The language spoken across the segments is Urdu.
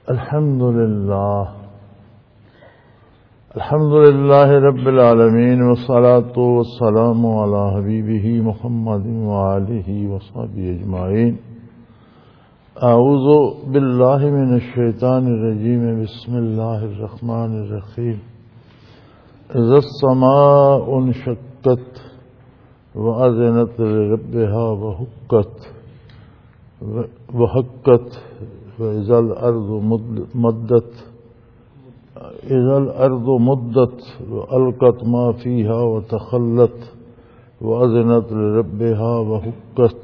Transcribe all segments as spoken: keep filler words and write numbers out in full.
الحمد لله الحمد لله رب العالمين والصلاة والسلام على حبيبه محمد وآله وصحبه أجمعين. أعوذ بالله من الشيطان الرجيم. بسم الله الرحمن الرحيم. إذا السماء انشقت وأذنت لربها وحقت وحقت وإذا الأرض مدت إذا الأرض مدت وألقت ما فيها وتخلت وأذنت لربها وحقت.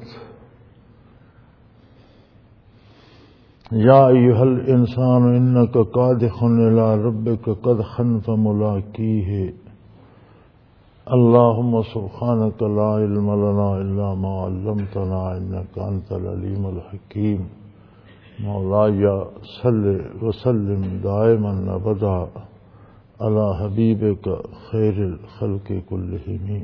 يا أيها الإنسان إنك قادح إلى ربك قدحا فملاقيه. اللهم سبحانك لا علم لنا إلا ما علمتنا إنك أنت العليم الحكيم. مولاي صل وسلم دائما أبدا على حبيبك خير الخلق كلهم.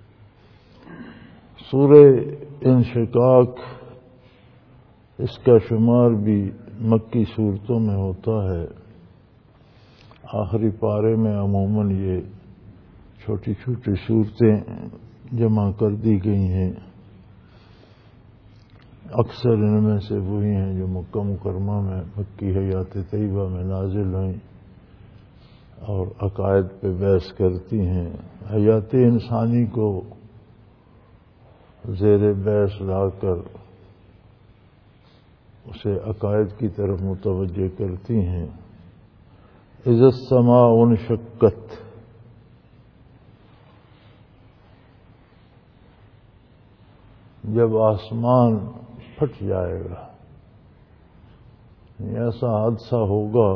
سورہ انشقاق اس کا شمار بھی مکی صورتوں میں ہوتا ہے. آخری پارے میں عموماً یہ چھوٹی چھوٹی صورتیں جمع کر دی گئی ہیں. اکثر ان میں سے وہی ہیں جو مکہ مکرمہ میں مکی حیات طیبہ میں نازل ہوئیں اور عقائد پہ بحث کرتی ہیں. حیات انسانی کو زیر بحث لا کر اسے عقائد کی طرف متوجہ کرتی ہیں. اذا السماء انشقت، جب آسمان پھٹ جائے گا، ایسا حادثہ ہوگا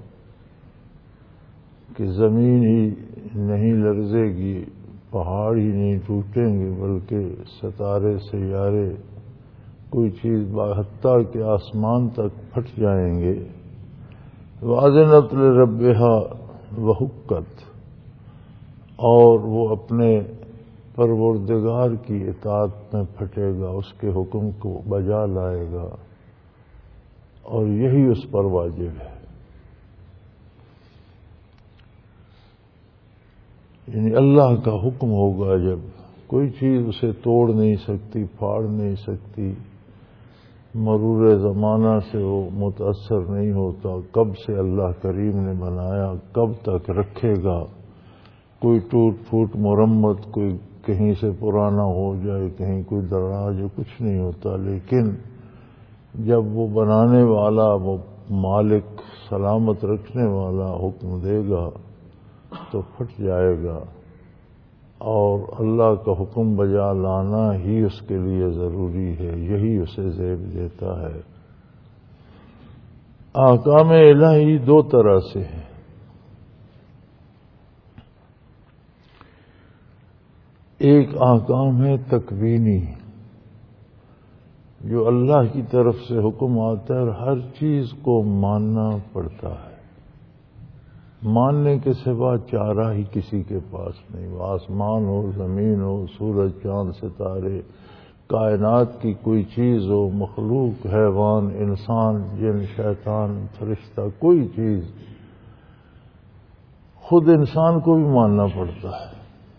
کہ زمین ہی نہیں لرزے گی، پہاڑ ہی نہیں ٹوٹیں گے، بلکہ ستارے سیارے کوئی چیز حتیٰ کہ آسمان تک پھٹ جائیں گے. وَأَذِنَتْ لِرَبِّهَا وَحُقَّتْ، اور وہ اپنے پروردگار کی اطاعت میں پھٹے گا، اس کے حکم کو بجا لائے گا، اور یہی اس پر واجب ہے. یعنی اللہ کا حکم ہوگا جب، کوئی چیز اسے توڑ نہیں سکتی، پھاڑ نہیں سکتی. مرور زمانہ سے وہ متاثر نہیں ہوتا. کب سے اللہ کریم نے بنایا، کب تک رکھے گا. کوئی ٹوٹ پھوٹ مرمت، کوئی کہیں سے پرانا ہو جائے، کہیں کوئی دراز، کچھ نہیں ہوتا. لیکن جب وہ بنانے والا، وہ مالک، سلامت رکھنے والا حکم دے گا تو پھٹ جائے گا، اور اللہ کا حکم بجا لانا ہی اس کے لیے ضروری ہے. یہی اسے زیب دیتا ہے. احکام الہی دو طرح سے ہیں. ایک احکام ہے تکوینی، جو اللہ کی طرف سے حکم آتا ہے اور ہر چیز کو ماننا پڑتا ہے. ماننے کے سوا چارہ ہی کسی کے پاس نہیں. وہ آسمان ہو، زمین ہو، سورج، چاند، ستارے، کائنات کی کوئی چیز ہو، مخلوق، حیوان، انسان، جن، شیطان، فرشتہ، کوئی چیز، خود انسان کو بھی ماننا پڑتا ہے.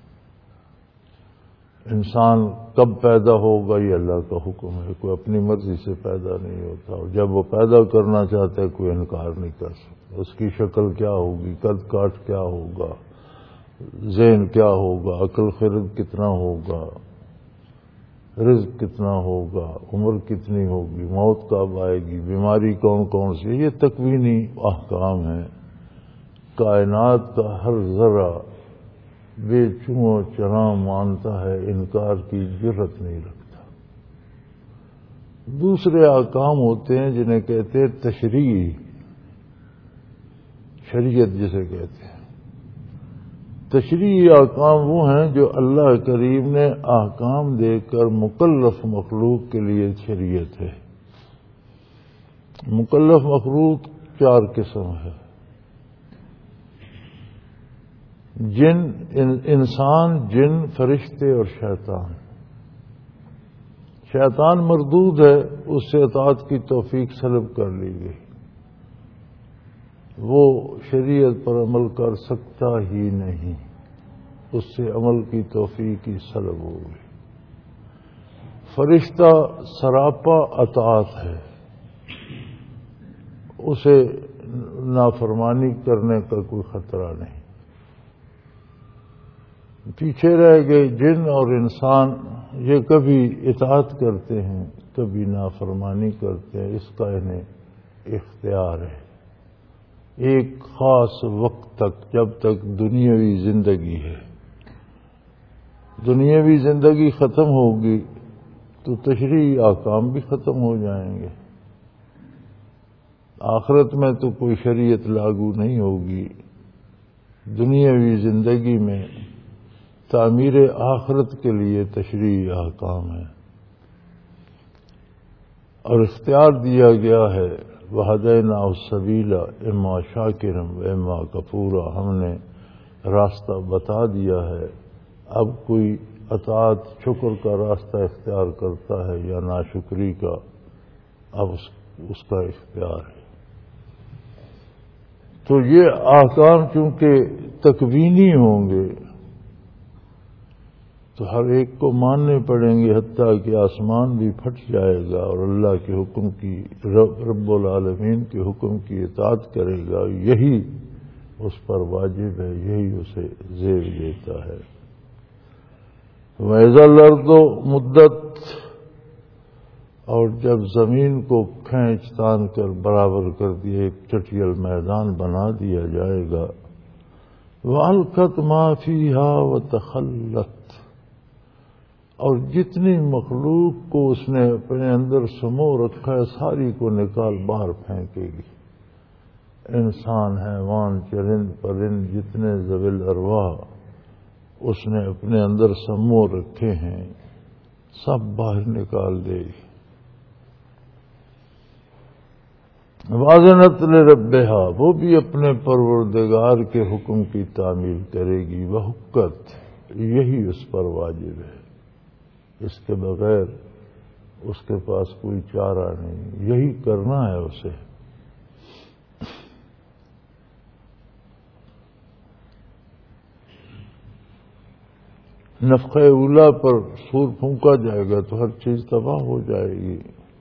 انسان کب پیدا ہوگا یہ اللہ کا حکم ہے. کوئی اپنی مرضی سے پیدا نہیں ہوتا، اور جب وہ پیدا کرنا چاہتا ہے کوئی انکار نہیں کر سکتا. اس کی شکل کیا ہوگی، قد کاٹ کیا ہوگا، ذہن کیا ہوگا، عقل خرد کتنا ہوگا، رزق کتنا ہوگا، عمر کتنی ہوگی، موت کب آئے گی، بیماری کون کون سی، یہ تکوینی احکام ہیں. کائنات کا ہر ذرہ بے چوں چراں مانتا ہے، انکار کی جرت نہیں رکھتا. دوسرے احکام ہوتے ہیں جنہیں کہتے ہیں تشریعی، شریعت جسے کہتے ہیں. تشریعی احکام وہ ہیں جو اللہ کریم نے احکام دے کر مکلف مخلوق کے لیے شریعت ہے. مکلف مخلوق چار قسم ہے. جن انسان، جن، فرشتے اور شیطان. شیطان مردود ہے، اس سے اطاعت کی توفیق سلب کر لی گئی. وہ شریعت پر عمل کر سکتا ہی نہیں، اس سے عمل کی توفیق کی سلب ہوگی۔ فرشتہ سراپا اطاعت ہے، اسے نافرمانی کرنے کا کوئی خطرہ نہیں۔ پیچھے رہ گئے جن اور انسان، یہ کبھی اطاعت کرتے ہیں کبھی نافرمانی کرتے ہیں، اس کا انہیں اختیار ہے ایک خاص وقت تک، جب تک دنیاوی زندگی ہے۔ دنیاوی زندگی ختم ہوگی تو تشریعی احکام بھی ختم ہو جائیں گے، آخرت میں تو کوئی شریعت لاگو نہیں ہوگی۔ دنیاوی زندگی میں تعمیر آخرت کے لیے تشریعی احکام ہے، اور اختیار دیا گیا ہے وَهَدَيْنَاهُ السَّبِيلَ اِمَّا شَاكِرًا وَإِمَّا كَفُورًا، ہم نے راستہ بتا دیا ہے۔ اب کوئی اطاعت شکر کا راستہ اختیار کرتا ہے یا ناشکری کا، اب اس, اس کا اختیار ہے۔ تو یہ احکام چونکہ تکوینی ہوں گے تو ہر ایک کو ماننے پڑیں گے، حتیٰ کہ آسمان بھی پھٹ جائے گا اور اللہ کے حکم کی، رب, رب العالمین کے حکم کی اطاعت کرے گا، یہی اس پر واجب ہے، یہی اسے زیب دیتا ہے۔ وَإِذَا الْأَرْضُ مُدَّتْ، اور جب زمین کو کھینچ تان کر برابر کر دیا، ایک چٹیل میدان بنا دیا جائے گا، وَأَلْقَتْ مَا فِيهَا وَتَخَلَّتْ، اور جتنی مخلوق کو اس نے اپنے اندر سمو رکھا ہے ساری کو نکال باہر پھینکے گی۔ انسان، حیوان، چرند پرند، جتنے ذوی الارواح اس نے اپنے اندر سمو رکھے ہیں سب باہر نکال دے گی۔ وَأَذِنَتْ لِرَبِّهَا، وہ بھی اپنے پروردگار کے حکم کی تعمیل کرے گی۔ وَحُقَّتْ، یہی اس پر واجب ہے، اس کے بغیر اس کے پاس کوئی چارہ نہیں، یہی کرنا ہے اسے۔ نفخہ اولا پر سور پھونکا جائے گا تو ہر چیز تباہ ہو جائے گی۔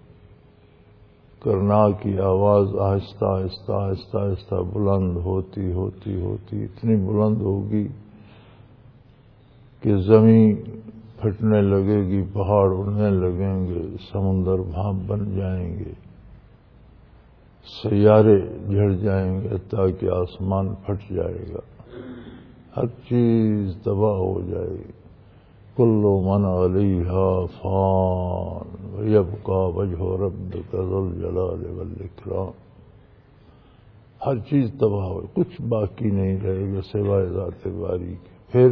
کرنا کی آواز آہستہ آہستہ آہستہ آہستہ بلند ہوتی ہوتی ہوتی اتنی بلند ہوگی کہ زمین پھٹنے لگے گی، پہاڑ اڑنے لگیں گے، سمندر بھاپ بن جائیں گے، سیارے جھڑ جائیں گے، تاکہ آسمان پھٹ جائے گا، ہر چیز تباہ ہو جائے گی۔ کل من علیہا فان ویبقی وجہ ربک ذو الجلال والاکرام، ہر چیز تباہ ہو، کچھ باقی نہیں رہے گا سوائے ذات باری کے۔ پھر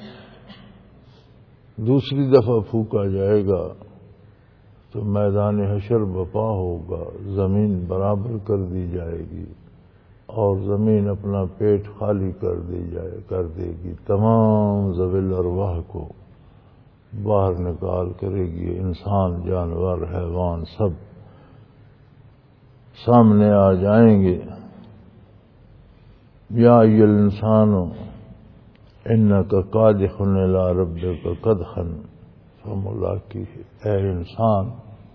دوسری دفعہ پھونکا جائے گا تو میدان حشر بپا ہوگا، زمین برابر کر دی جائے گی اور زمین اپنا پیٹ خالی کر دی جائے کر دے گی، تمام ذوی الارواح کو باہر نکال کرے گی، انسان، جانور، حیوان سب سامنے آ جائیں گے۔ یا ایھا الانسان انک قادح الی ربک قدحا فملاقیہ، اے انسان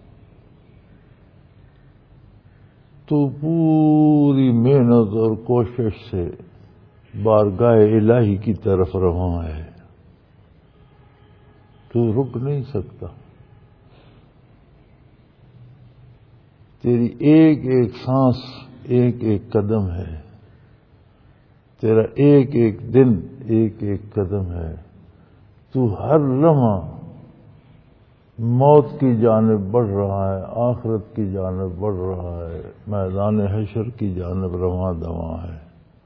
تو پوری محنت اور کوشش سے بارگاہ الہی کی طرف رواں ہے، تو رک نہیں سکتا، تیری ایک ایک سانس ایک ایک قدم ہے، تیرا ایک ایک دن ایک ایک قدم ہے، تو ہر لمحہ موت کی جانب بڑھ رہا ہے، آخرت کی جانب بڑھ رہا ہے، میدان حشر کی جانب رواں دواں ہے۔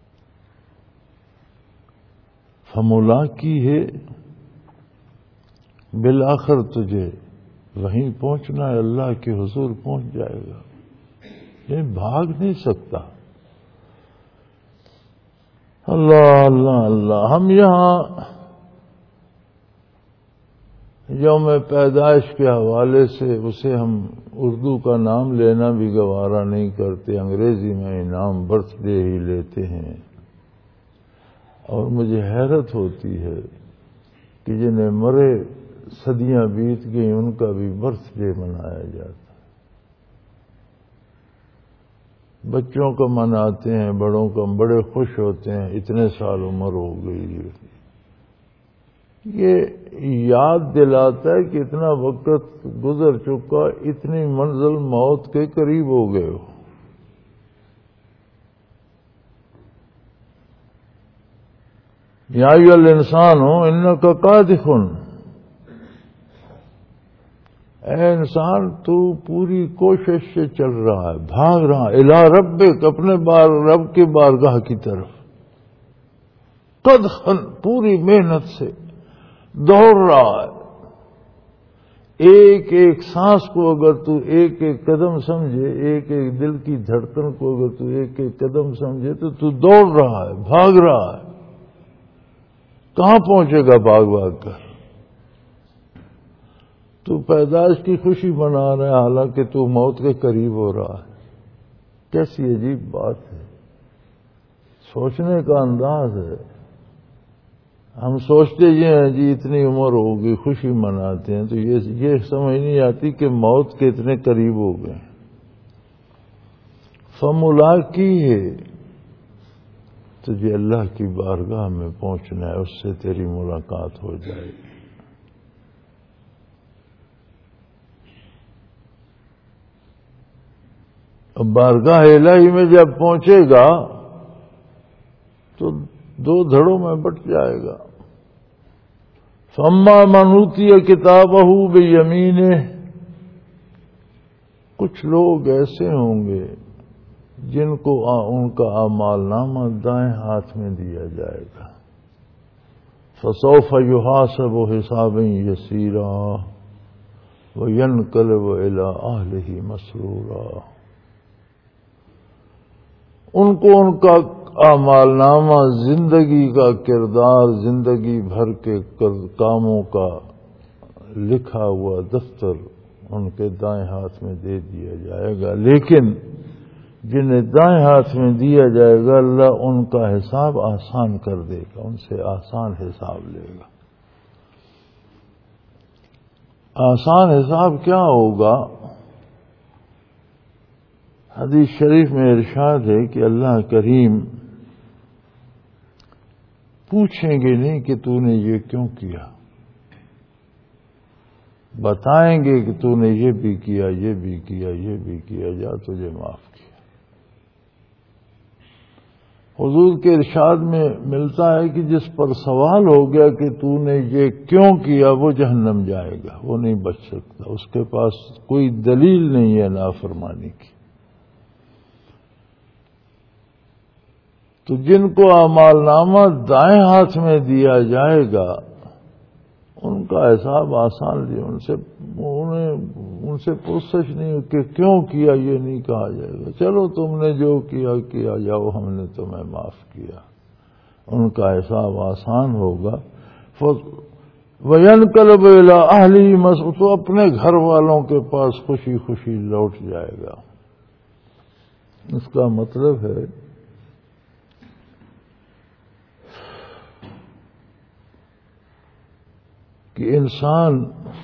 فملاقی ہے، بالآخر تجھے وہیں پہنچنا ہے، اللہ کے حضور پہنچ جائے گا، یہ بھاگ نہیں سکتا۔ اللہ اللہ اللہ، ہم یہاں یوم پیدائش کے حوالے سے اسے ہم اردو کا نام لینا بھی گوارا نہیں کرتے، انگریزی میں نام برتھ ڈے ہی لیتے ہیں، اور مجھے حیرت ہوتی ہے کہ جنہیں مرے صدیاں بیت گئیں ان کا بھی برتھ ڈے منایا جاتا ہے۔ بچوں کا مناتے ہیں، بڑوں کا بڑے خوش ہوتے ہیں، اتنے سال عمر ہو گئی ہے۔ یہ یاد دلاتا ہے کہ اتنا وقت گزر چکا، اتنی منزل موت کے قریب ہو گئے ہو۔ یا ایھا الانسان انک کادح، اے انسان تو پوری کوشش سے چل رہا ہے، بھاگ رہا ہے، الی ربک، اپنے بار رب کے بارگاہ کی طرف، قدحا، پوری محنت سے دوڑ رہا ہے۔ ایک ایک سانس کو اگر تو ایک ایک قدم سمجھے، ایک ایک دل کی دھڑکن کو اگر تو ایک ایک قدم سمجھے تو تو دوڑ رہا ہے، بھاگ رہا ہے۔ کہاں پہنچے گا بھاگ بھاگ کر؟ تو پیدائش کی خوشی منا رہا ہے حالانکہ تو موت کے قریب ہو رہا ہے۔ کیسی عجیب بات ہے، سوچنے کا انداز ہے۔ ہم سوچتے یہ ہیں جی اتنی عمر ہوگی، خوشی مناتے ہیں، تو یہ یہ سمجھ نہیں آتی کہ موت کے اتنے قریب ہو گئے۔ فملاقی ہے، تجھے اللہ کی بارگاہ میں پہنچنا ہے، اس سے تیری ملاقات ہو جائے گی۔ اب بارگاہ الہی میں جب پہنچے گا تو دو دھڑوں میں بٹ جائے گا۔ فَأَمَّا مَنْ أُوتِيَ كِتَابَهُ بِيَمِينِهِ، کچھ لوگ ایسے ہوں گے جن کو ان کا اعمال نامہ دائیں ہاتھ میں دیا جائے گا۔ فَسَوْفَ يُحَاسَبُ حِسَابًا يَسِيرًا وَيَنْقَلِبُ إِلَىٰ أَهْلِهِ مَسْرُورًا، ان کو ان کا اعمال نامہ، زندگی کا کردار، زندگی بھر کے کاموں کا لکھا ہوا دفتر ان کے دائیں ہاتھ میں دے دیا جائے گا۔ لیکن جنہیں دائیں ہاتھ میں دیا جائے گا اللہ ان کا حساب آسان کر دے گا، ان سے آسان حساب لے گا۔ آسان حساب کیا ہوگا؟ حدیث شریف میں ارشاد ہے کہ اللہ کریم پوچھیں گے نہیں کہ تو نے یہ کیوں کیا، بتائیں گے کہ تو نے یہ بھی کیا، یہ بھی کیا، یہ بھی کیا، جا تجھے معاف کیا۔ حضور کے ارشاد میں ملتا ہے کہ جس پر سوال ہو گیا کہ تو نے یہ کیوں کیا وہ جہنم جائے گا، وہ نہیں بچ سکتا، اس کے پاس کوئی دلیل نہیں ہے نافرمانی کی۔ تو جن کو اعمال نامہ دائیں ہاتھ میں دیا جائے گا ان کا حساب آسان لیا، ان سے انہیں ان سے پوچھ نہیں کہ کیوں کیا، یہ نہیں کہا جائے گا چلو تم نے جو کیا کیا جاؤ، ہم نے تمہیں معاف کیا۔ ان کا حساب آسان ہوگا۔ وَيَنْقَلِبُ إِلَىٰ أَهْلِهِ مَسْرُورًا، تو اپنے گھر والوں کے پاس خوشی خوشی لوٹ جائے گا۔ اس کا مطلب ہے کہ انسان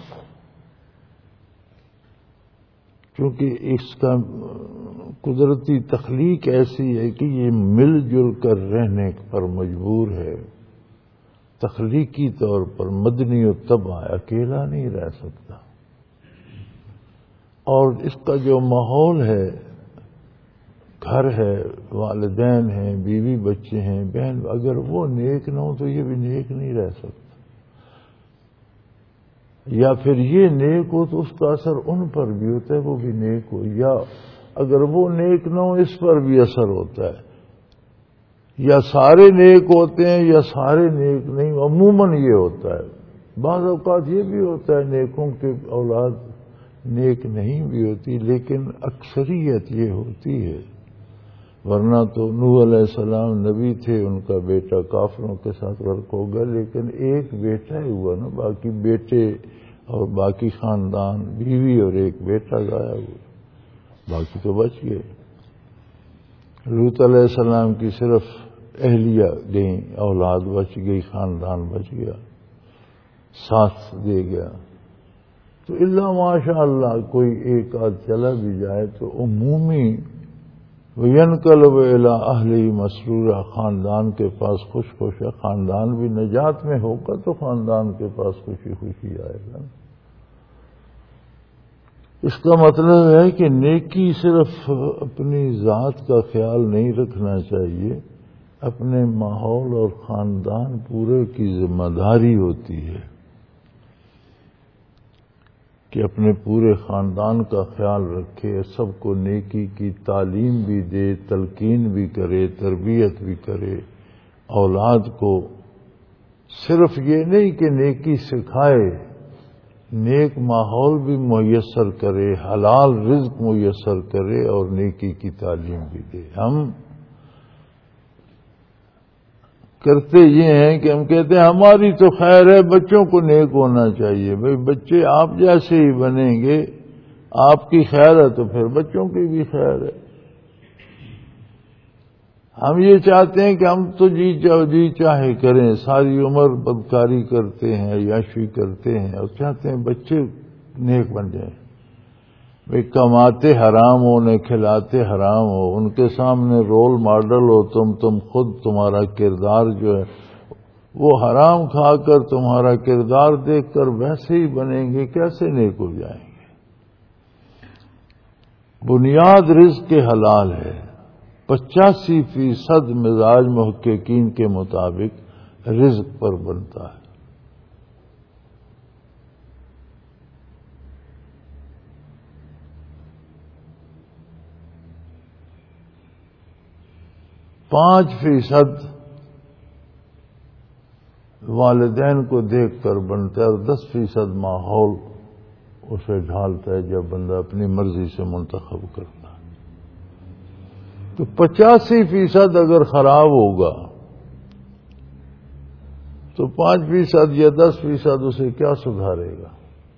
چونکہ اس کا قدرتی تخلیق ایسی ہے کہ یہ مل جل کر رہنے پر مجبور ہے، تخلیقی طور پر مدنی و طبع اکیلا نہیں رہ سکتا، اور اس کا جو ماحول ہے، گھر ہے، والدین ہیں، بیوی بچے ہیں، بہن، اگر وہ نیک نہ ہو تو یہ بھی نیک نہیں رہ سکتا، یا پھر یہ نیک ہو تو اس کا اثر ان پر بھی ہوتا ہے وہ بھی نیک ہو، یا اگر وہ نیک نہ ہو اس پر بھی اثر ہوتا ہے، یا سارے نیک ہوتے ہیں یا سارے نیک نہیں، عموماً یہ ہوتا ہے۔ بعض اوقات یہ بھی ہوتا ہے نیکوں کی اولاد نیک نہیں بھی ہوتی، لیکن اکثریت یہ ہوتی ہے، ورنہ تو نوح علیہ السلام نبی تھے، ان کا بیٹا کافروں کے ساتھ غرق ہو گیا، لیکن ایک بیٹا ہی ہوا نا، باقی بیٹے اور باقی خاندان بیوی اور ایک بیٹا غائب ہوئے، باقی تو بچ گئے۔ لوط علیہ السلام کی صرف اہلیہ گئیں، اولاد بچ گئی، خاندان بچ گیا، ساتھ دے گیا۔ تو اللہ ماشاء اللہ کوئی ایک آدھ چلا بھی جائے تو عمومی وَيَنْقَلِبُ إِلَىٰ أَهْلِهِ مَسْرُورًا، خاندان کے پاس خوش خوش ہے، خاندان بھی نجات میں ہوگا تو خاندان کے پاس خوشی خوشی آئے گا۔ اس کا مطلب ہے کہ نیکی صرف اپنی ذات کا خیال نہیں رکھنا چاہیے، اپنے ماحول اور خاندان پورے کی ذمہ داری ہوتی ہے کہ اپنے پورے خاندان کا خیال رکھے، سب کو نیکی کی تعلیم بھی دے، تلقین بھی کرے، تربیت بھی کرے، اولاد کو صرف یہ نہیں کہ نیکی سکھائے، نیک ماحول بھی میسر کرے، حلال رزق میسر کرے اور نیکی کی تعلیم بھی دے۔ ہم کرتے یہ ہیں کہ ہم کہتے ہیں ہماری تو خیر ہے، بچوں کو نیک ہونا چاہیے۔ بھئی بچے آپ جیسے ہی بنیں گے، آپ کی خیر ہے تو پھر بچوں کی بھی خیر ہے۔ ہم یہ چاہتے ہیں کہ ہم تو جی چاہے جی چاہے کریں، ساری عمر بدکاری کرتے ہیں، عیاشی کرتے ہیں اور چاہتے ہیں بچے نیک بن جائیں۔ بھئی کماتے حرام ہو، انہیں کھلاتے حرام ہو، ان کے سامنے رول ماڈل ہو تم تم خود تمہارا کردار جو ہے وہ حرام کھا کر تمہارا کردار دیکھ کر ویسے ہی بنیں گے، کیسے نیک ہو جائیں گے؟ بنیاد رزق کے حلال ہے، پچاسی فیصد مزاج محققین کے مطابق رزق پر بنتا ہے۔ پانچ فیصد والدین کو دیکھ کر بنتا ہے اور دس فیصد ماحول اسے ڈھالتا ہے جب بندہ اپنی مرضی سے منتخب کرتا ہے۔ تو پچاسی فیصد اگر خراب ہوگا تو پانچ فیصد یا دس فیصد اسے کیا سدھارے گا؟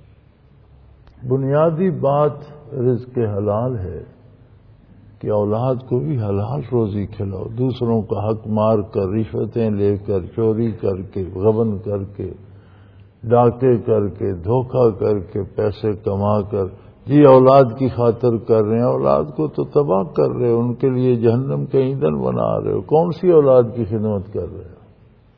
بنیادی بات رزق کے حلال ہے کہ اولاد کو بھی حلال روزی کھلاؤ، دوسروں کا حق مار کر، رشوتیں لے کر، چوری کر کے، غبن کر کے، ڈاکے کر کے، دھوکہ کر کے، پیسے کما کر جی اولاد کی خاطر کر رہے ہیں، اولاد کو تو تباہ کر رہے ہو، ان کے لیے جہنم کا ایندھن بنا رہے ہو، کون سی اولاد کی خدمت کر رہے ہو؟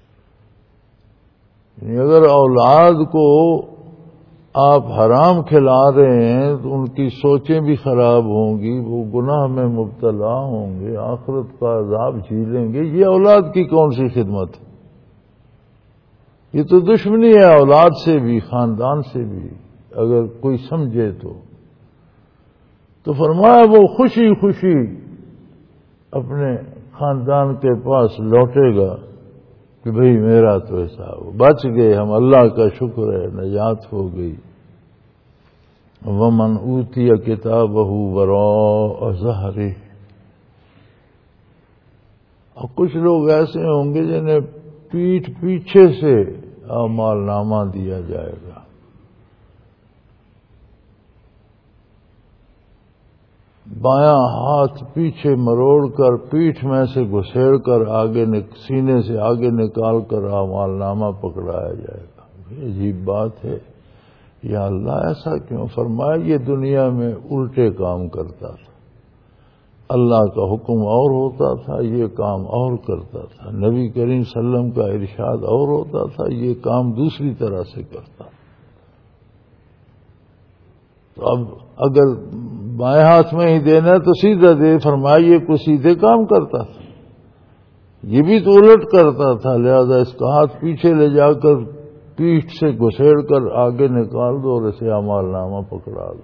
یعنی اگر اولاد کو آپ حرام کھلا رہے ہیں تو ان کی سوچیں بھی خراب ہوں گی، وہ گناہ میں مبتلا ہوں گے، آخرت کا عذاب جھیلیں گے، یہ اولاد کی کون سی خدمت ہے؟ یہ تو دشمنی ہے اولاد سے بھی، خاندان سے بھی، اگر کوئی سمجھے تو تو فرمایا وہ خوشی خوشی اپنے خاندان کے پاس لوٹے گا کہ بھئی میرا تو ایسا ہو، بچ گئے ہم، اللہ کا شکر ہے، نجات ہو گئی۔ وَمَنْ أُوتِيَ كِتَابَهُ وَرَاءَ ظَهْرِهِ، اور کچھ لوگ ایسے ہوں گے جنہیں پیٹھ پیچھے سے اعمال نامہ دیا جائے گا، بایاں ہاتھ پیچھے مروڑ کر پیٹھ میں سے گھسیڑ کر آگے سینے سے آگے نکال کر اعمال نامہ پکڑایا جائے گا۔ یہ عجیب بات ہے، یا اللہ ایسا کیوں؟ فرمایا یہ دنیا میں الٹے کام کرتا تھا، اللہ کا حکم اور ہوتا تھا، یہ کام اور کرتا تھا، نبی کریم صلی اللہ علیہ وسلم کا ارشاد اور ہوتا تھا، یہ کام دوسری طرح سے کرتا تھا۔ تو اب اگر بائیں ہاتھ میں ہی دینا ہے تو سیدھا دے، فرمایا یہ کوئی سیدھے کام کرتا تھا، یہ بھی تو الٹ کرتا تھا، لہذا اس کا ہاتھ پیچھے لے جا کر پیٹھ سے گھسیڑ کر آگے نکال دو اور اسے اعمال نامہ پکڑا دو۔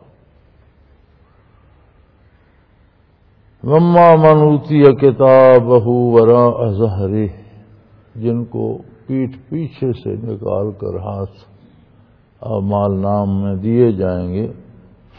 وَمَّا مَنْ أُوتِيَ كِتَابَهُ وَرَاءَ ظَهْرِهِ، جن کو پیٹھ پیچھے سے نکال کر ہاتھ اعمال نام میں دیے جائیں گے،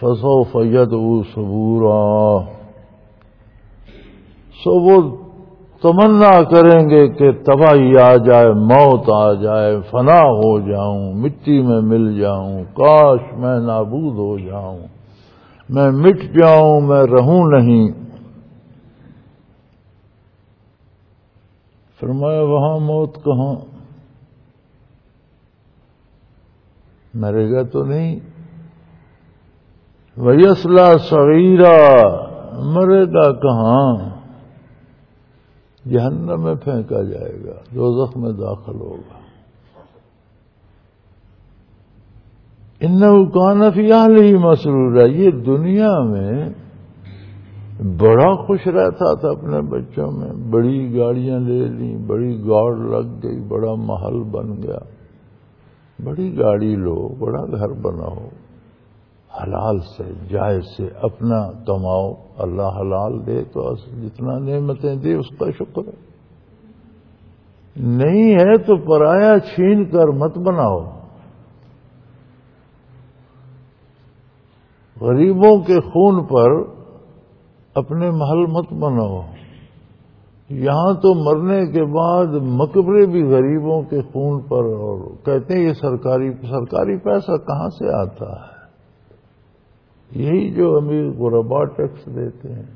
فَسَوْفَ يَدْعُو ثُبُورًا، سو وہ تمنا کریں گے کہ تباہی آ جائے، موت آ جائے، فنا ہو جاؤں، مٹی میں مل جاؤں، کاش میں نابود ہو جاؤں، میں مٹ جاؤں، میں رہوں نہیں۔ فرمایا وہاں موت کہاں، مرے گا تو نہیں۔ وَيَصْلَىٰ سَعِيرًا، مرے گا کہاں، جہنم میں پھینکا جائے گا، دوزخ میں داخل ہوگا۔ اِنَّهُ كَانَ فِي أَهْلِهِ مَسْرُورًا، یہ دنیا میں بڑا خوش رہتا تھا اپنے بچوں میں، بڑی گاڑیاں لے لیں، بڑی گاڑ لگ گئی، بڑا محل بن گیا۔ بڑی گاڑی لو، بڑا گھر بناؤ، حلال سے جائز سے اپنا کماؤ، اللہ حلال دے تو جتنا نعمتیں دے اس کا شکر ہے، نہیں ہے تو پرایا چھین کر مت بناؤ۔ غریبوں کے خون پر اپنے محل مت بناؤ، یہاں تو مرنے کے بعد مقبرے بھی غریبوں کے خون پر، اور کہتے ہیں یہ سرکاری سرکاری پیسہ کہاں سے آتا ہے، یہی جو امیر غربا ٹیکس دیتے ہیں۔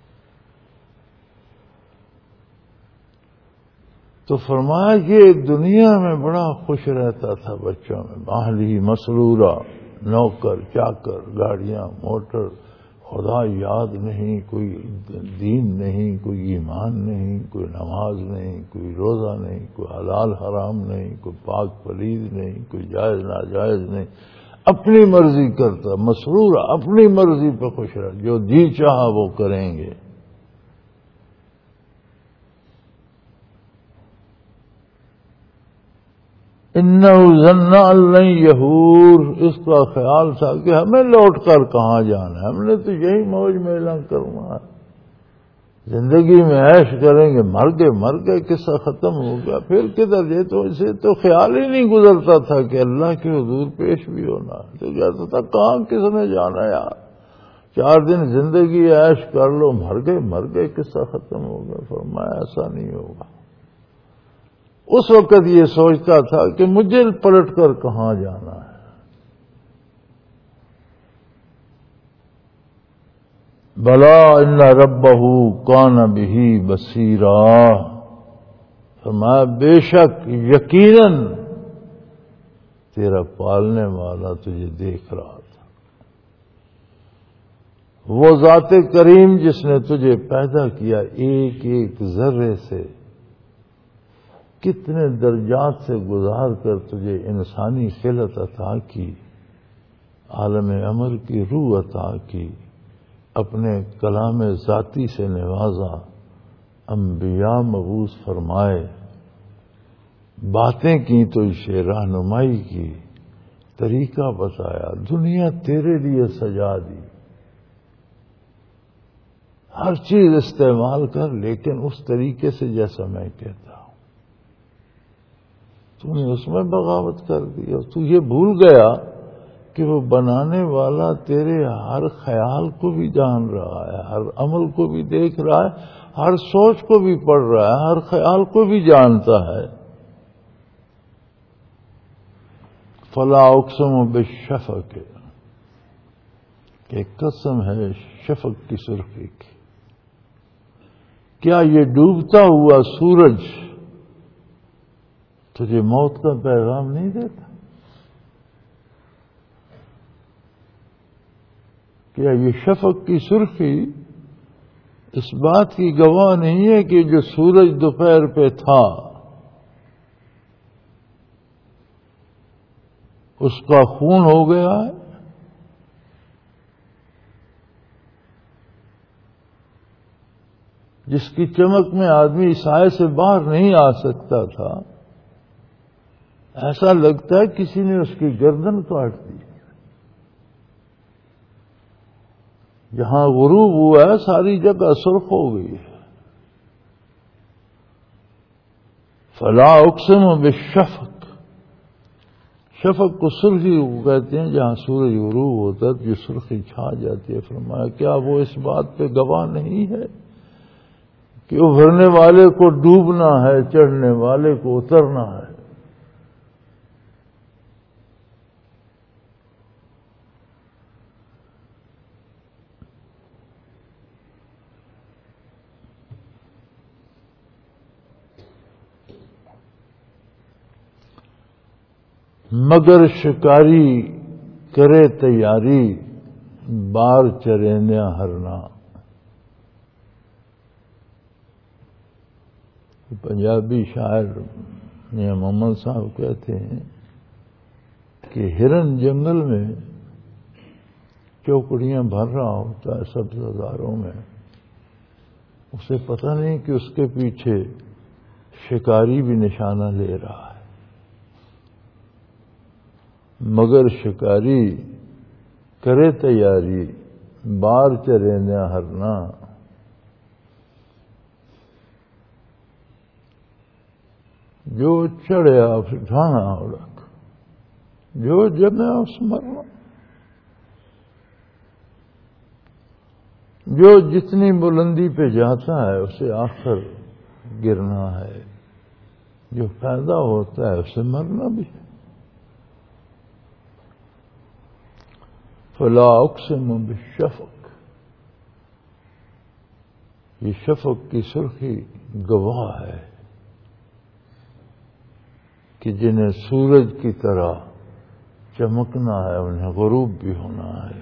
تو فرمایا یہ دنیا میں بڑا خوش رہتا تھا بچوں میں، اہلی مسرورا، نوکر چاکر، گاڑیاں موٹر، خدا یاد نہیں، کوئی دین نہیں، کوئی ایمان نہیں، کوئی نماز نہیں، کوئی روزہ نہیں، کوئی حلال حرام نہیں، کوئی پاک پلید نہیں، کوئی جائز ناجائز نہیں، اپنی مرضی کرتا، مسرور، اپنی مرضی پہ خوش رہ، جو جی چاہا وہ کریں گے۔ اِنَّهُ ظَنَّ أَن لَّن يَحُورَ، اس کا خیال تھا کہ ہمیں لوٹ کر کہاں جانا ہے، ہم نے تو یہی موج میلہ کرنا ہے، زندگی میں عیش کریں گے، مر گئے مر گئے، قصہ ختم ہو گیا، پھر کدھر یہ تو اسے تو خیال ہی نہیں گزرتا تھا کہ اللہ کے حضور پیش بھی ہونا، تو کہتا تھا کہاں کس نے جانا یار، چار دن زندگی عیش کر لو، مر گئے مر گئے، قصہ ختم ہو گیا۔ فرمایا ایسا نہیں ہوگا۔ اس وقت یہ سوچتا تھا کہ مجھے پلٹ کر کہاں جانا ہے۔ بلا ان ربہ کان بہ بصیرا، فرمایا بے شک یقیناً تیرا پالنے والا تجھے دیکھ رہا تھا، وہ ذات کریم جس نے تجھے پیدا کیا ایک ایک ذرے سے، کتنے درجات سے گزار کر تجھے انسانی خلقت عطا کی، عالم امر کی روح عطا کی، اپنے کلام ذاتی سے نوازا، انبیاء مبعوث فرمائے، باتیں کی تو اسے رہنمائی کی، طریقہ بتایا، دنیا تیرے لیے سجا دی، ہر چیز استعمال کر لیکن اس طریقے سے جیسا میں کہتا ہوں۔ تو نے اس میں بغاوت کر دی اور تو یہ بھول گیا کہ وہ بنانے والا تیرے ہر خیال کو بھی جان رہا ہے، ہر عمل کو بھی دیکھ رہا ہے، ہر سوچ کو بھی پڑھ رہا ہے، ہر خیال کو بھی جانتا ہے۔ فلا اقسم بالشفق، کہ قسم ہے شفق کی سرخی کی، کیا یہ ڈوبتا ہوا سورج تجھے موت کا پیغام نہیں دیتا؟ کیا یہ شفق کی سرخی اس بات کی گواہ نہیں ہے کہ جو سورج دوپہر پہ تھا اس کا خون ہو گیا ہے؟ جس کی چمک میں آدمی سائے سے باہر نہیں آ سکتا تھا، ایسا لگتا ہے کسی نے اس کی گردن کاٹ دی۔ جہاں غروب ہوا ہے ساری جگہ سرخ ہو گئی ہے۔ فلا اقسم بالشفق، شفق کو سرخی کو کہتے ہیں جہاں سورج غروب ہوتا ہے جو سرخی چھا جاتی ہے۔ فرمایا کیا وہ اس بات پہ گواہ نہیں ہے کہ ابھرنے والے کو ڈوبنا ہے، چڑھنے والے کو اترنا ہے۔ مگر شکاری کرے تیاری، بار چرینیا ہرنا۔ پنجابی شاعر میاں محمد صاحب کہتے ہیں کہ ہرن جنگل میں چوکڑیاں بھر رہا ہوتا ہے سبززاروں میں، اسے پتہ نہیں کہ اس کے پیچھے شکاری بھی نشانہ لے رہا ہے۔ مگر شکاری کرے تیاری، بار چرینیا ہرنا۔ جو چڑھیا اس ڈھانا اڑک، جو جمیا اس مرنا۔ جو جتنی بلندی پہ جاتا ہے اسے آخر گرنا ہے، جو پیدا ہوتا ہے اسے مرنا بھی ہے۔ فلا اقسم بالشفق، یہ شفق کی سرخی گواہ ہے کہ جنہیں سورج کی طرح چمکنا ہے انہیں غروب بھی ہونا ہے۔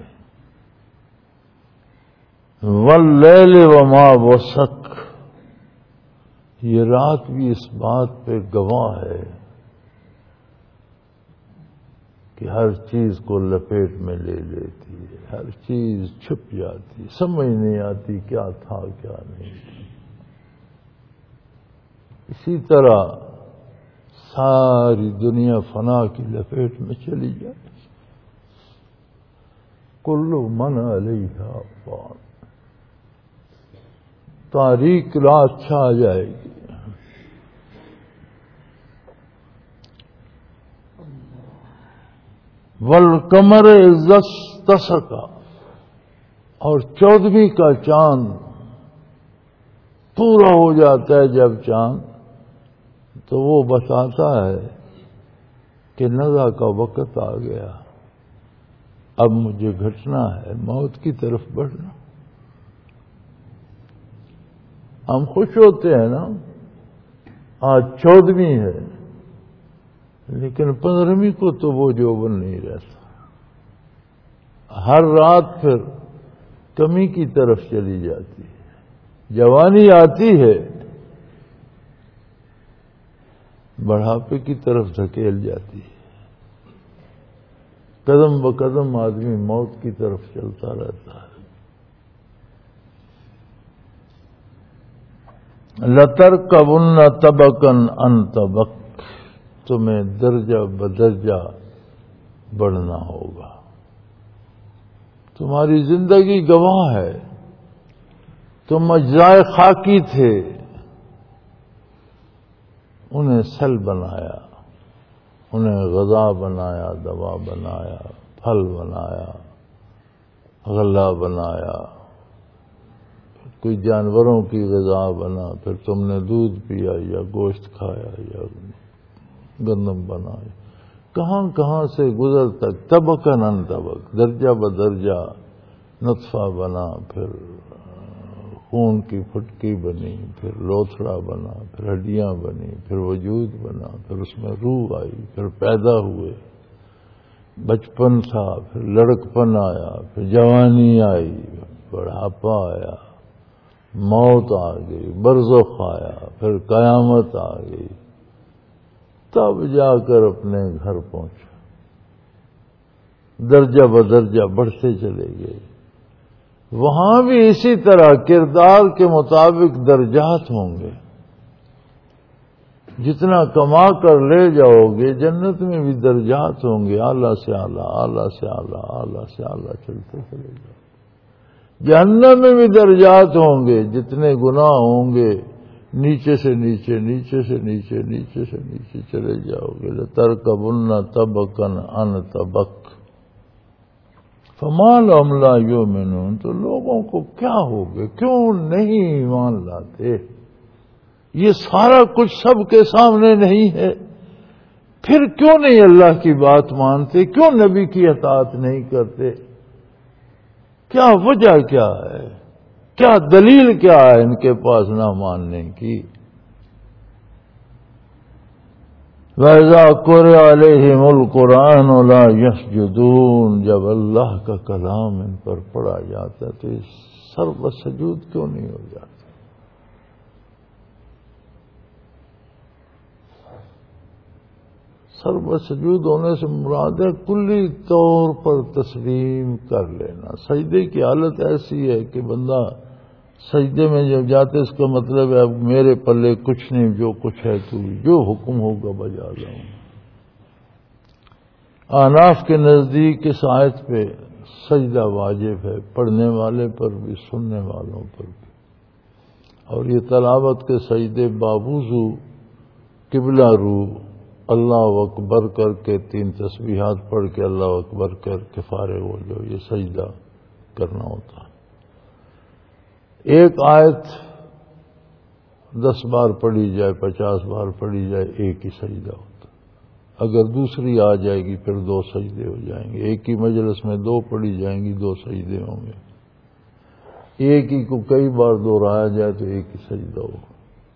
واللیل وما وسق، یہ رات بھی اس بات پہ گواہ ہے کہ ہر چیز کو لپیٹ میں لے لیتی ہے، ہر چیز چھپ جاتی، سمجھ نہیں آتی کیا تھا کیا نہیں تھا۔ اسی طرح ساری دنیا فنا کی لپیٹ میں چلی جائے۔ کل من علیہا فان، تاریک رات چھا جائے گی۔ والقمر اذا استسقا، اور چودہویں کا چاند پورا ہو جاتا ہے جب چاند، تو وہ بتاتا ہے کہ نزا کا وقت آ گیا، اب مجھے گھٹنا ہے، موت کی طرف بڑھنا۔ ہم خوش ہوتے ہیں نا آج چودہویں ہے، لیکن پندرہویں کو تو وہ جوبن نہیں رہتا، ہر رات پھر کمی کی طرف چلی جاتی ہے۔ جوانی آتی ہے، بڑھاپے کی طرف دھکیل جاتی ہے۔ قدم بقدم آدمی موت کی طرف چلتا رہتا ہے۔ لَتَرْكَبُنَّ طَبَقًا عَنْ طَبَقٍ، تمہیں درجہ بدرجہ بڑھنا ہوگا۔ تمہاری زندگی گواہ ہے، تم اجزائے خاکی تھے، انہیں سل بنایا، انہیں غذا بنایا، دوا بنایا، پھل بنایا، غلہ بنایا، کوئی جانوروں کی غذا بنا، پھر تم نے دودھ پیا یا گوشت کھایا یا گندم بنائی، کہاں کہاں سے گزر تک طبقاً عن طبق، درجہ بدرجہ نطفہ بنا، پھر خون کی پھٹکی بنی، پھر لوتھڑا بنا، پھر ہڈیاں بنی، پھر وجود بنا، پھر اس میں روح آئی، پھر پیدا ہوئے، بچپن تھا، پھر لڑکپن آیا، پھر جوانی آئی، بڑھاپا آیا، موت آ گئی، برزخ آیا، پھر قیامت آ گئی، تب جا کر اپنے گھر پہنچا۔ درجہ بدرجہ بڑھتے چلے گئے۔ وہاں بھی اسی طرح کردار کے مطابق درجات ہوں گے، جتنا کما کر لے جاؤ گے جنت میں بھی درجات ہوں گے، اعلیٰ سے اعلیٰ، اعلیٰ سے اعلیٰ، اعلیٰ سے اعلیٰ چلتے چلے جاؤ۔ جہنم میں بھی درجات ہوں گے، جتنے گناہ ہوں گے نیچے سے نیچے، نیچے سے نیچے، نیچے سے نیچے چلے جاؤ گے۔ لَتَرْكَبُنَّ طَبَقًا عَنْ طَبَقٍ۔ فما لهم لا یؤمنون، تو لوگوں کو کیا ہو گیا، کیوں نہیں ایمان لاتے؟ یہ سارا کچھ سب کے سامنے نہیں ہے، پھر کیوں نہیں اللہ کی بات مانتے، کیوں نبی کی اطاعت نہیں کرتے؟ کیا وجہ کیا ہے، کیا دلیل کیا ہے ان کے پاس نہ ماننے کی؟ وَإِذَا قُرِئَ عَلَيْهِمُ الْقُرْآنُ لَا يَسْجُدُونَ، جب اللہ کا کلام ان پر پڑھا جاتا تو سر و سجود کیوں نہیں ہو جاتے؟ سر و سجود ہونے سے مراد ہے کلی طور پر تسلیم کر لینا۔ سجدے کی حالت ایسی ہے کہ بندہ سجدے میں جب جاتے اس کا مطلب ہے اب میرے پلے کچھ نہیں، جو کچھ ہے تو جو حکم ہوگا بجا لاؤں۔ احناف کے نزدیک اس آیت پہ سجدہ واجب ہے، پڑھنے والے پر بھی سننے والوں پر بھی، اور یہ تلاوت کے سجدے باوضو قبلہ رو اللہ اکبر کر کے تین تسبیحات پڑھ کے اللہ اکبر کر کے فارغ ہو جو یہ سجدہ کرنا ہوتا ہے۔ ایک آیت دس بار پڑھی جائے، پچاس بار پڑھی جائے، ایک ہی سجدہ ہوتا ہے۔ اگر دوسری آ جائے گی پھر دو سجدے ہو جائیں گے، ایک ہی مجلس میں دو پڑھی جائیں گی، دو سجدے ہوں گے۔ ایک ہی کو کئی بار دہرایا جائے تو ایک ہی سجدہ ہوگا۔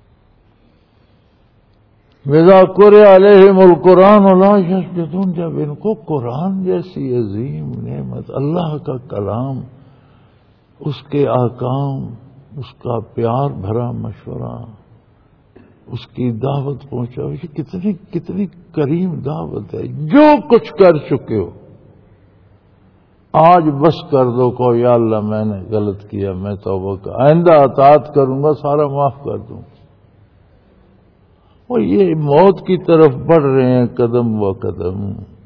وَإِذَا قُرِئَ عَلَيْهِمُ الْقُرْآنُ لَا يَسْجُدُونَ، جب ان کو قرآن جیسی عظیم نعمت، اللہ کا کلام، اس کے احکام، اس کا پیار بھرا مشورہ، اس کی دعوت پہنچاؤ، یہ کتنی کتنی کریم دعوت ہے۔ جو کچھ کر چکے ہو آج بس کر دو، کو یا اللہ میں نے غلط کیا، میں توبہ کا آئندہ اطاعت کروں گا، سارا معاف کر دوں۔ اور یہ موت کی طرف بڑھ رہے ہیں قدم و قدم،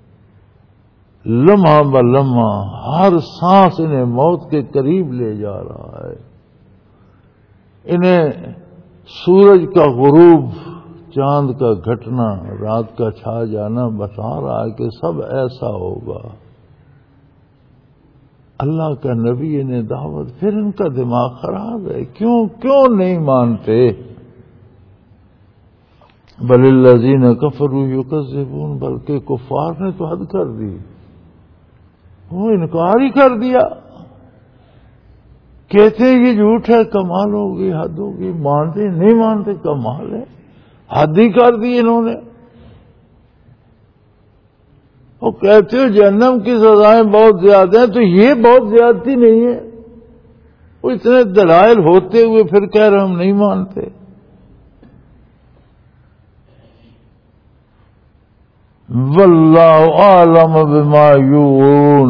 لمحہ ب لمحہ، ہر سانس انہیں موت کے قریب لے جا رہا ہے۔ انہیں سورج کا غروب، چاند کا گھٹنا، رات کا چھا جانا بتا رہا ہے کہ سب ایسا ہوگا۔ اللہ کا نبی انہیں دعوت، پھر ان کا دماغ خراب ہے، کیوں کیوں نہیں مانتے؟ بل الذین کفروا یکذبون، بلکہ کفار نے تو حد کر دی، وہ انکار ہی کر دیا، کہتے ہیں یہ جھوٹ ہے، کمال ہوگی، حد ہوگی، مانتے نہیں مانتے، کمال ہے، حد ہی کر دی انہوں نے۔ وہ کہتے ہو جہنم کی سزائیں بہت زیادہ ہیں، تو یہ بہت زیادتی نہیں ہے؟ وہ اتنے دلائل ہوتے ہوئے پھر کہہ رہے ہم نہیں مانتے۔ واللہ اعلم بما یوعون،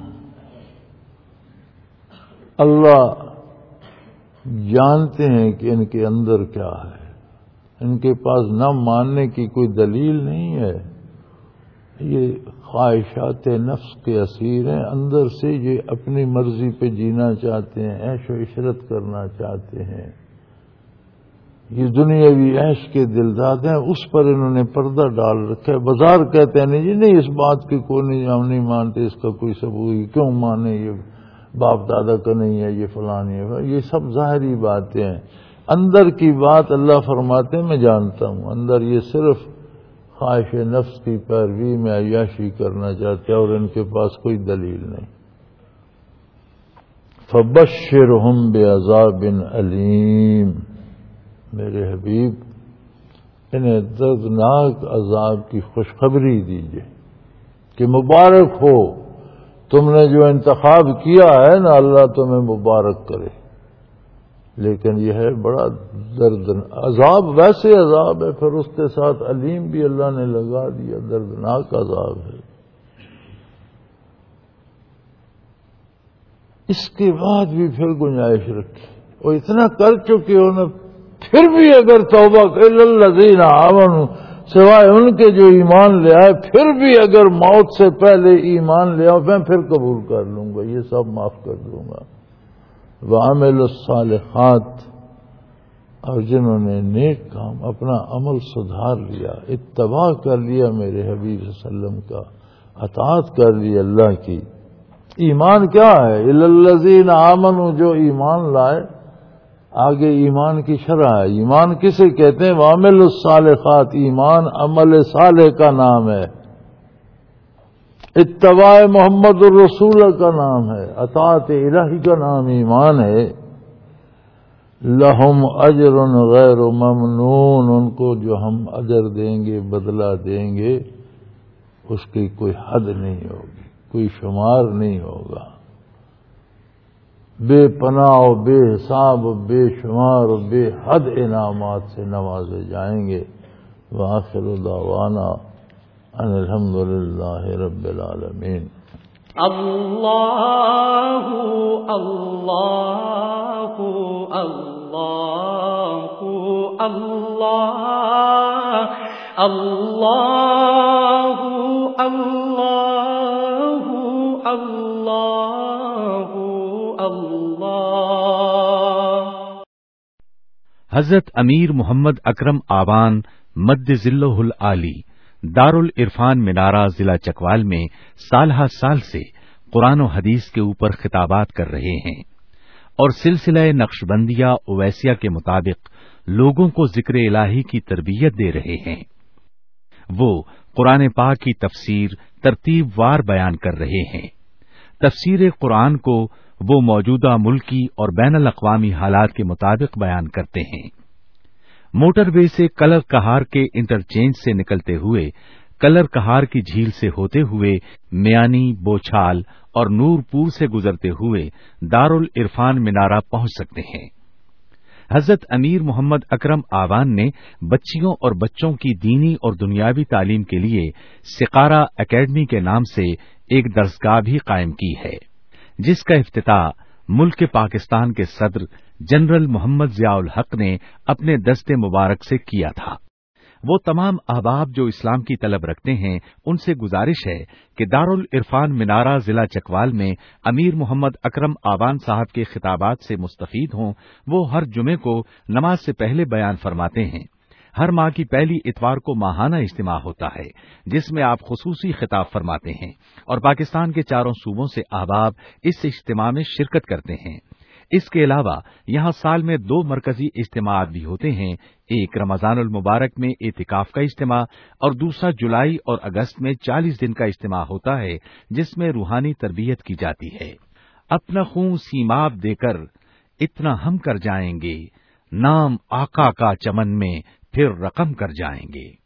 اللہ جانتے ہیں کہ ان کے اندر کیا ہے، ان کے پاس نہ ماننے کی کوئی دلیل نہیں ہے، یہ خواہشات نفس کے اسیر ہیں، اندر سے یہ اپنی مرضی پہ جینا چاہتے ہیں، عیش و عشرت کرنا چاہتے ہیں، یہ دنیاوی عیش کے دلداد ہیں، اس پر انہوں نے پردہ ڈال رکھا ہے۔ بازار کہتے ہیں نہیں جی نہیں، اس بات کی کوئی نہیں، ہم نہیں مانتے، اس کا کوئی ثبوت کیوں مانے، یہ باپ دادا کا نہیں ہے، یہ فلانی ہے، یہ سب ظاہری باتیں ہیں۔ اندر کی بات اللہ فرماتے ہیں میں جانتا ہوں، اندر یہ صرف خواہش نفس کی پیروی میں عیاشی کرنا چاہتے ہیں، اور ان کے پاس کوئی دلیل نہیں۔ فبشرہم بعذاب علیم، میرے حبیب انہیں دردناک عذاب کی خوشخبری دیجئے کہ مبارک ہو، تم نے جو انتخاب کیا ہے نا، اللہ تمہیں مبارک کرے، لیکن یہ ہے بڑا دردناک عذاب، ویسے عذاب ہے، پھر اس کے ساتھ علیم بھی اللہ نے لگا دیا، دردناک عذاب ہے۔ اس کے بعد بھی پھر گنجائش رکھی، وہ اتنا کر چکے ہو نا، پھر بھی اگر توبہ الا الذین آمنوا، سوائے ان کے جو ایمان لے آئے، پھر بھی اگر موت سے پہلے ایمان لے آؤ میں پھر قبول کر لوں گا، یہ سب معاف کر دوں گا۔ وعملوا الصالحات، اور جنہوں نے نیک کام، اپنا عمل سدھار لیا، اتباع کر لیا میرے حبیب صلی اللہ علیہ وسلم کا، اطاعت کر لی اللہ کی، ایمان کیا ہے؟ الذین آمنوا، جو ایمان لائے. آگے ایمان کی شرح ہے. ایمان کسے کہتے ہیں؟ وعمل الصالحات. ایمان عمل صالح کا نام ہے. اتباع محمد الرسول کا نام ہے. اطاعت الہی کا نام ایمان ہے. لہم اجر غیر ممنون، ان کو جو ہم اجر دیں گے، بدلہ دیں گے، اس کی کوئی حد نہیں ہوگی، کوئی شمار نہیں ہوگا. بے پناہ و بے حساب و بے شمار و بے حد انعامات سے نوازے جائیں گے. وآخر دعوانا ان الحمد للہ رب العالمین. اللہ اللہ اللہ اللہ اللہ اللہ اللہ اللہ. حضرت امیر محمد اکرم آوان مد ذلہ العالی دارالعرفان منارہ ضلع چکوال میں سالہ سال سے قرآن و حدیث کے اوپر خطابات کر رہے ہیں اور سلسلہ نقشبندیہ اویسیہ کے مطابق لوگوں کو ذکر الہی کی تربیت دے رہے ہیں. وہ قرآن پاک کی تفسیر ترتیب وار بیان کر رہے ہیں. تفسیر قرآن کو وہ موجودہ ملکی اور بین الاقوامی حالات کے مطابق بیان کرتے ہیں. موٹر وے سے کلر کہار کے انٹرچینج سے نکلتے ہوئے کلر کہار کی جھیل سے ہوتے ہوئے میانی، بوچھال اور نور پور سے گزرتے ہوئے دارالعرفان منارہ پہنچ سکتے ہیں. حضرت امیر محمد اکرم آوان نے بچیوں اور بچوں کی دینی اور دنیاوی تعلیم کے لیے سقارہ اکیڈمی کے نام سے ایک درسگاہ بھی قائم کی ہے، جس کا افتتاح ملک پاکستان کے صدر جنرل محمد ضیاء الحق نے اپنے دست مبارک سے کیا تھا. وہ تمام احباب جو اسلام کی طلب رکھتے ہیں ان سے گزارش ہے کہ دارالعرفان منارہ ضلع چکوال میں امیر محمد اکرم آوان صاحب کے خطابات سے مستفید ہوں. وہ ہر جمعے کو نماز سے پہلے بیان فرماتے ہیں. ہر ماہ کی پہلی اتوار کو ماہانہ اجتماع ہوتا ہے جس میں آپ خصوصی خطاب فرماتے ہیں اور پاکستان کے چاروں صوبوں سے احباب اس اجتماع میں شرکت کرتے ہیں. اس کے علاوہ یہاں سال میں دو مرکزی اجتماعات بھی ہوتے ہیں، ایک رمضان المبارک میں اعتکاف کا اجتماع اور دوسرا جولائی اور اگست میں چالیس دن کا اجتماع ہوتا ہے جس میں روحانی تربیت کی جاتی ہے. اپنا خون سیماب دے کر اتنا ہم کر جائیں گے، نام آقا کا چمن میں پھر رقم کر جائیں گے.